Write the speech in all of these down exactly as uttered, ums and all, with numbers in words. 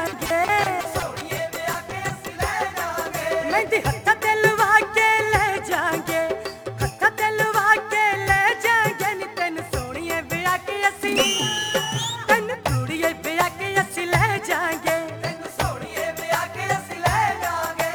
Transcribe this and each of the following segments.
जाएंगे, सोनिए ब्याह के असीं लै जांगे, मेहंदी हत्था ते लवा के ले जाएंगे, हत्था ते लवा के ले जाएंगे नी तेन सोनिए ब्याह के असीं, तेन कुड़िए ब्याह के असीं ले जाएंगे। तैनूं सोनिए ब्याह के असीं लै जांगे।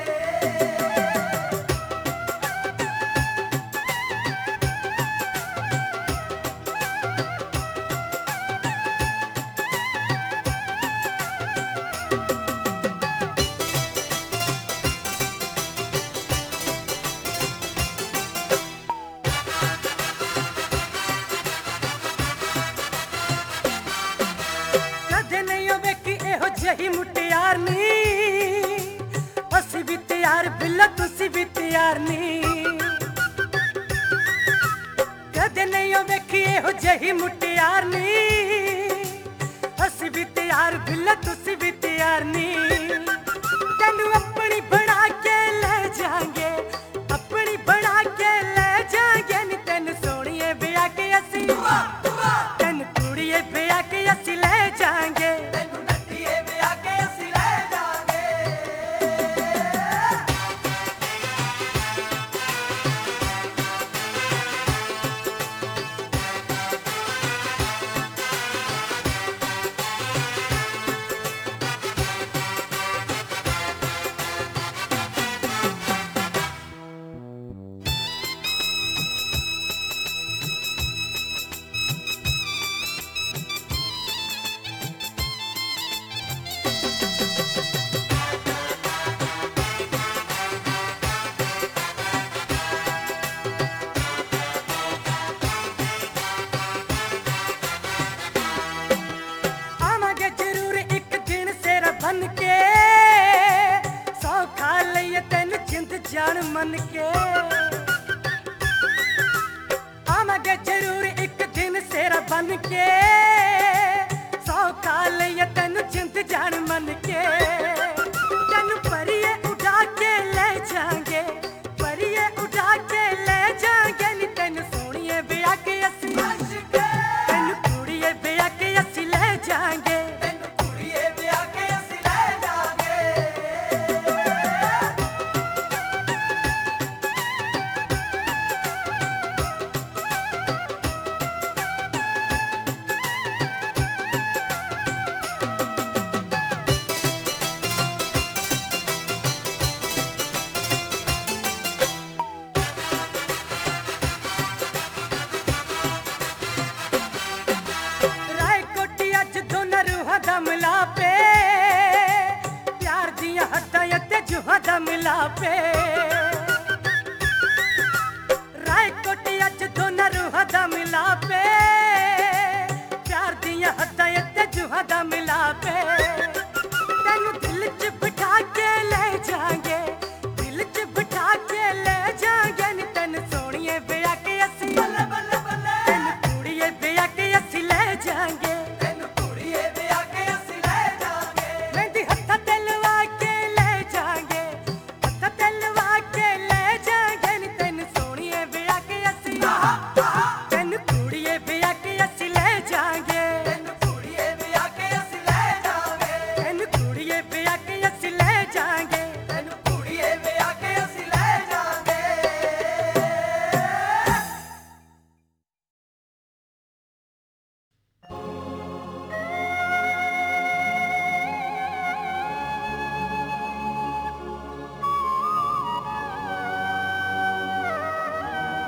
कदे नहीं ओ वेखी एहो जही मुटियार नी, असी भी तैयार बिल्ला तुसी भी तैयार नी। कदे नहीं ओ वेखी एहो जही मुटियार नी, असी भी तैयार बिल्ला तुसी भी तैयार नी। तेनू अपनी बना के ले जाएंगे, अपनी बना के ले जाएंगे नी तेन सोनिए ब्याह के असीं, तेन कुड़िए ब्याह के असीं ले जाएंगे। तैनूं नट्ठीए ब्याह के असीं लै जांगे। आवांगे जरूर एक दिन सेरा बन के, सौ खा लईए तेन जिंद जान मन के। आवांगे जरूर एक दिन सेरा बन के, सौ खा लईए तेन जिंद जान मन के। तेन परिए उड़ा के ले जाएंगे, परिए उड़ा के ले जाएंगे नी तेन सोनिए ब्याह के असीं, तेन कुड़िए ब्याह के असीं ले जाएंगे। तैनूं कुड़िए ब्याह के असीं लै जांगे। राय कोटी अज दोनां रूहां दा मिलापे, प्यार दियां हड्डां ते जूहां दा मिलापे।